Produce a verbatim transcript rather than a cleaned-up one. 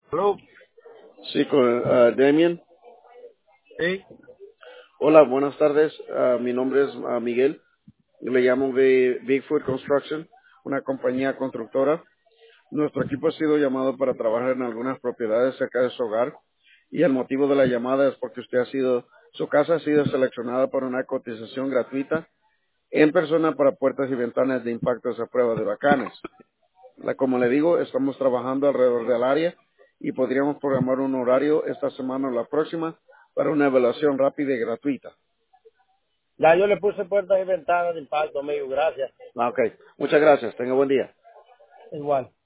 Hello. Sí, con ah, Damien. Sí. Hola, buenas tardes. Ah, mi nombre es ah, Miguel. Le llamo de Bigfoot Construction, una compañía constructora. Nuestro equipo ha sido llamado para trabajar en algunas propiedades cerca de su hogar y el motivo de la llamada es porque usted ha sido, su casa ha sido seleccionada por una cotización gratuita en persona para puertas y ventanas de impactos a prueba de huracanes. La- como le digo, estamos trabajando alrededor del área y podríamos programar un horario esta semana o la próxima para una evaluación rápida y gratuita. Ya yo le puse puertas y ventanas de impacto, amigo. Gracias. Ah, ok. Muchas gracias. Tenga buen día. Igual.